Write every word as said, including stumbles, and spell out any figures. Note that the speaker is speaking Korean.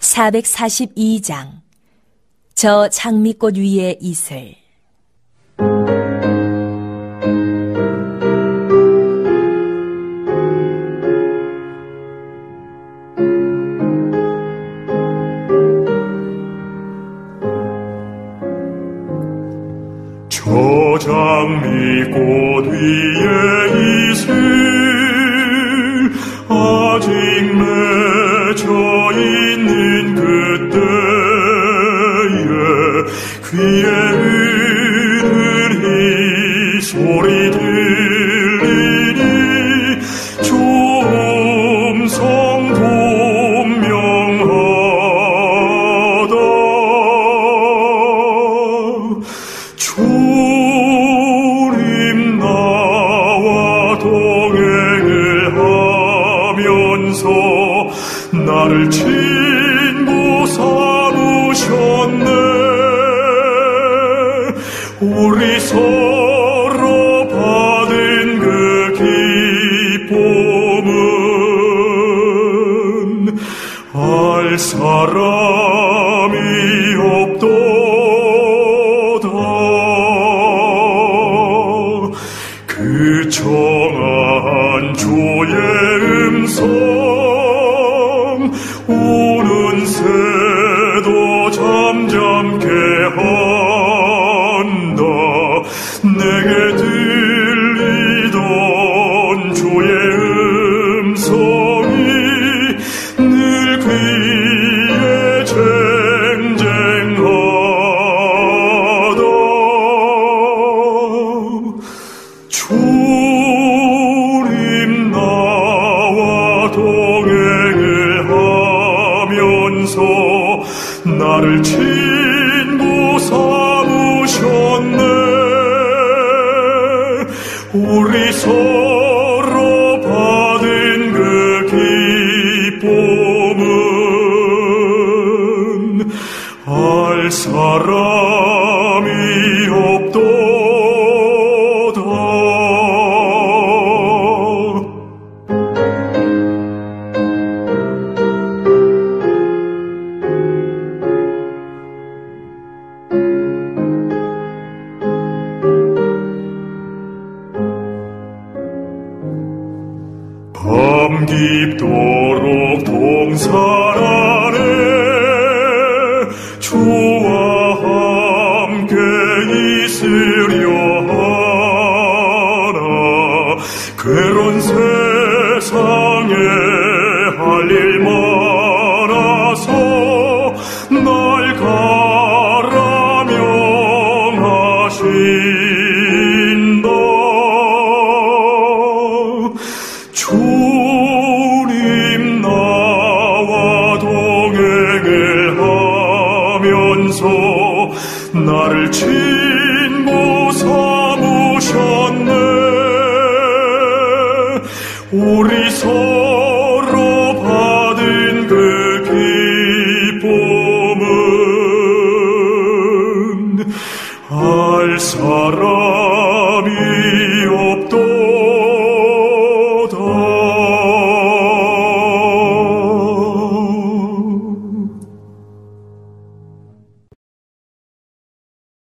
사백사십이 장 저 장미꽃 위에 이슬. 저 장미꽃 위에 이슬 아직 맺혀있는 그때에 귀에 흐르는 소리 들리니 좀 성동명하다. 주님 나와 동행을 하면서 나를 친구 삼으셨네. 우리 서로 받은 그 기쁨은 알 사람이 없도다. 그 청아한 주의 음성 우는 새도 잠잠케 한다. 내게 들리던 주의 음성이 늘 귀에 쟁쟁하다. 주님 나와 동행을 하면서 나를 친구 삼으셨네. 우리 서로 받은 그 기쁨은 알 사람이 없도다. 밤 깊도록 동산 안에 주와 함께 있으려 하나. 괴로운 세상에 할 일 많아서 날 가라 명하신다. 주님 나와 동행을 하면서 나를 친구 삼으셨네. 우리 서